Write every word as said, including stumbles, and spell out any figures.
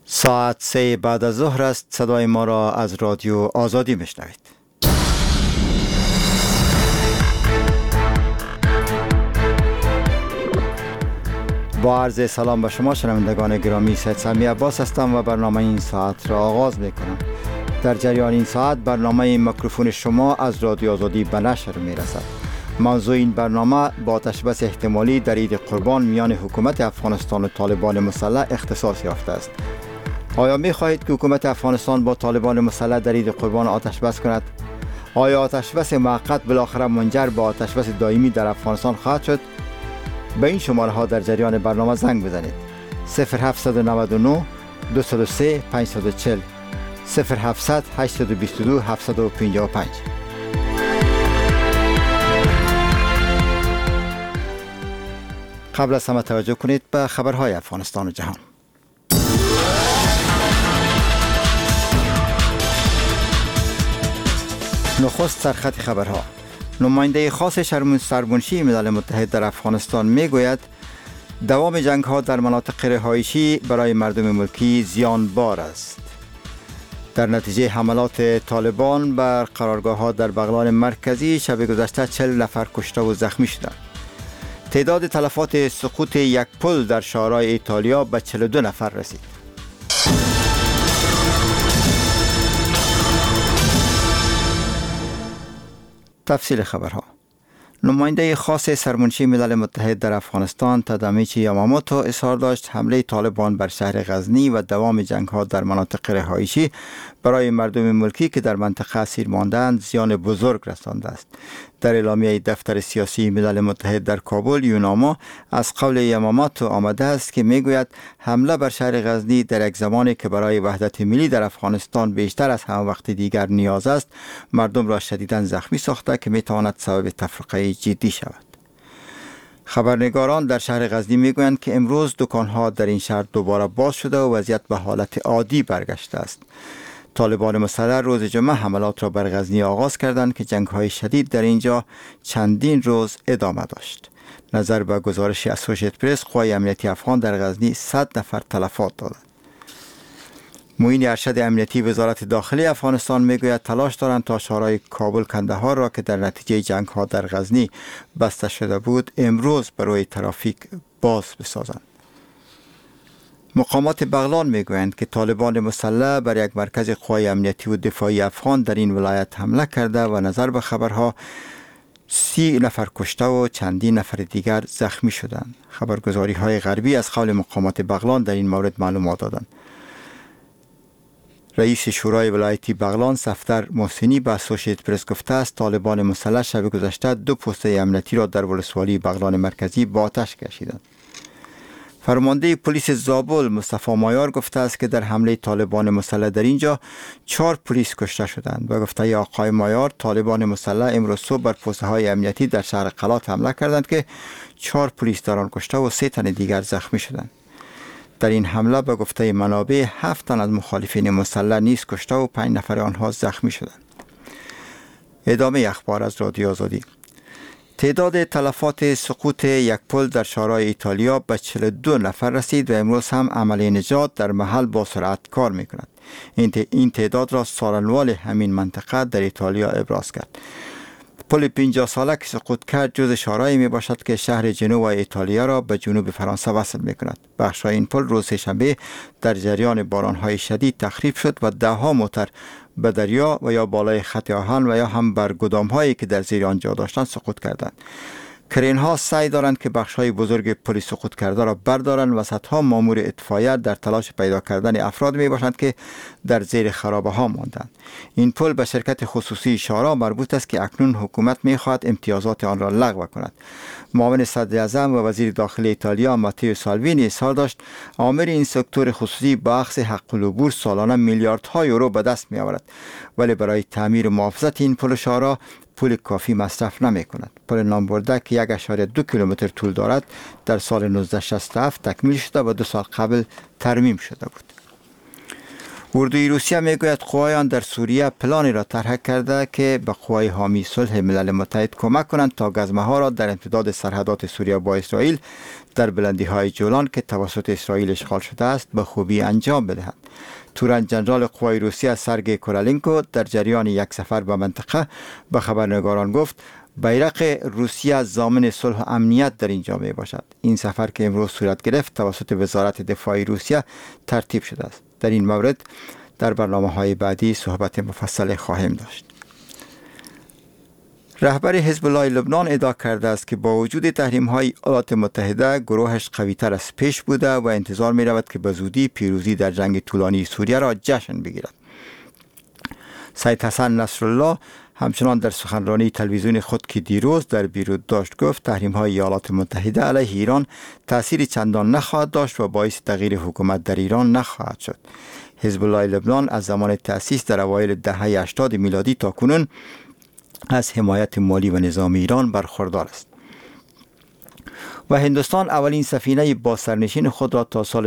ساعت سه بعد از ظهر است. صدای ما را از رادیو آزادی میشنوید. با عرض سلام به شما شنوندگان گرامی، سید سمی عباس هستم و برنامه این ساعت را آغاز میکنم. در جریان این ساعت برنامه میکروفون شما از رادیو آزادی به نشر میرسد. موضوع این برنامه با آتش بس احتمالی در عید قربان میان حکومت افغانستان و طالبان مسلح اختصاص یافته است. آیا می خواهید که حکومت افغانستان با طالبان مسلح در عید قربان آتش بس کند؟ آیا آتش بس موقت بالاخره منجر به آتش بس دائمی در افغانستان خواهد شد؟ به این شماره ها در جریان برنامه زنگ بزنید: صفر هفت نه نه دو صفر سه پنج چهار صفر، صفر هفت هشت دو دو هفت پنج پنج. قبل از همه توجه کنید به خبرهای افغانستان و جهان. نخست سرخط خبرها. نماینده خاص سرمنشی ملل متحد در افغانستان میگوید دوام جنگ ها در مناطق رهایشی برای مردم ملکی زیانبار است. در نتیجه حملات طالبان بر قرارگاه ها در بغلان مرکزی شب گذشته چهل نفر کشته و زخمی شدند. تعداد تلفات سقوط یک پل در شهرهای ایتالیا به چهل و دو نفر رسید. تفصیل خبرها. نماینده خاص سرمنشی ملل متحد در افغانستان تادامیچی یاماموتو اظهار داشت حمله طالبان بر شهر غزنی و دوام جنگ ها در مناطق رهایشی برای مردم ملکی که در منطقه اسیر ماندند زیان بزرگ رسانده است. در اعلامیه دفتر سیاسی ملل متحد در کابل یوناما از قول یاماموتو آمده است که میگوید حمله بر شهر غزنی در یک زمانی که برای وحدت ملی در افغانستان بیشتر از همه وقت دیگر نیاز است، مردم را شدیداً زخمی ساخته که میتواند سبب تفرقه جدی شود. خبرنگاران در شهر غزنی میگویند که امروز دکانها در این شهر دوباره باز شده و وضعیت به حالت عادی برگشته است. طالبان مسلح روز جمعه حملات را بر غزنی آغاز کردند که جنگ‌های شدید در اینجا چندین روز ادامه داشت. نظر به گزارش اسوشییتد پرس، قوای امنیتی افغان در غزنی صد نفر تلفات دادند. معین ارشد امنیتی وزارت داخلی افغانستان میگوید تلاش دارند تا شهرهای کابل کندهار را که در نتیجه جنگ‌ها در غزنی بسته شده بود امروز برای ترافیک باز بسازند. مقامات بغلان میگویند که طالبان مسلح بر یک مرکز قوای امنیتی و دفاعی افغان در این ولایت حمله کرده و نظر به خبرها سی نفر کشته و چندین نفر دیگر زخمی شدند. خبرگزاری های غربی از قول مقامات بغلان در این مورد معلومات دادند. رئیس شورای ولایتی بغلان صفدر محسنی به اسوشییتد پرس گفته است طالبان مسلح شب گذشته دو پوسته امنیتی را در ولسوالی بغلان مرکزی با آتش کشیدند. فرمانده پلیس زابل مصطفی مایار گفته است که در حمله طالبان مسلح در اینجا چهار پلیس کشته شدند و گفته آقای مایار طالبان مسلح امروز صبح بر پوسته های امنیتی در شهر قلات حمله کردند که چهار پلیس در آن کشته و سه تن دیگر زخمی شدند. در این حمله به گفته منابع هفت تن از مخالفین مسلح نیز کشته و پنج نفر آنها زخمی شدند. ادامه اخبار از رادیو آزادی. تعداد تلفات سقوط یک پل در شهرهای ایتالیا به چهل و دو نفر رسید و امروز هم عمل نجات در محل با سرعت کار میکند. این تعداد را سارنوال همین منطقه در ایتالیا ابراز کرد. پل پنجاه ساله که سقوط کرد جز شهرهایی می باشد که شهر جنوب ایتالیا را به جنوب فرانسه وصل می کند. بخش‌های این پل روز سه‌شنبه در جریان باران‌های شدید تخریب شد و ده ها موتر به دریا و یا بالای خط آهن و یا هم بر گدام‌هایی که در زیر آن جا داشتند سقوط کردند. کرین‌ها سعی دارند که بخش‌های بزرگ پل سقوط کرده را بردارند و صدها مامور اطفائیه در تلاش پیدا کردن افراد می باشند که در زیر خرابه‌ها ماندند. این پل به شرکت خصوصی شارا مربوط است که اکنون حکومت می خواهد امتیازات آن را لغو کند. معاون صدر اعظم و وزیر داخلی ایتالیا ماتئو سالوینی اظهار داشت آمر این سکتور خصوصی با اخذ حق العبور سالانه میلیاردها یورو به دست می آورد، ولی برای تعمیر و محافظت این پل شارا پول کافی مصرف نمی کند. پل نامبرده که یک و دو کیلومتر طول دارد در سال نوزده شصت و هفت تکمیل شده و دو سال قبل ترمیم شده بود. اردوی روسیه میگوید قوایان در سوریه پلانی را طرح کرده که به قوای حامی صلح ملل متحد کمک کنند تا گزمه ها را در امتداد سرحدات سوریه با اسرائیل در بلندی های جولان که توسط اسرائیل اشغال شده است به خوبی انجام بدهند. تورن جنرال قوای روسیه سرگئی کورالنکو در جریان یک سفر به منطقه به خبرنگاران گفت بیرق روسیه ضامن صلح و امنیت در اینجا می باشد. این سفر که امروز صورت گرفت توسط وزارت دفاع روسیه ترتیب شده است. در این مورد در برنامه های بعدی صحبت مفصل خواهیم داشت. رهبر حزب الله لبنان ادعا کرده است که با وجود تحریم های ایالات متحده گروهش قوی تر از پیش بوده و انتظار می رود که به زودی پیروزی در جنگ طولانی سوریه را جشن بگیرد. سید حسن نصرالله همچنان در سخنرانی تلویزیون خود که دیروز در بیروت داشت گفت تحریم های ایالات متحده علیه ایران تأثیر چندان نخواهد داشت و باعث تغییر حکومت در ایران نخواهد شد. حزب الله لبنان از زمان تأسیس در اوایل دهه هشتاد میلادی تا کنون از حمایت مالی و نظامی ایران برخوردار است. و هندوستان اولین سفینه با سرنشین خود را تا سال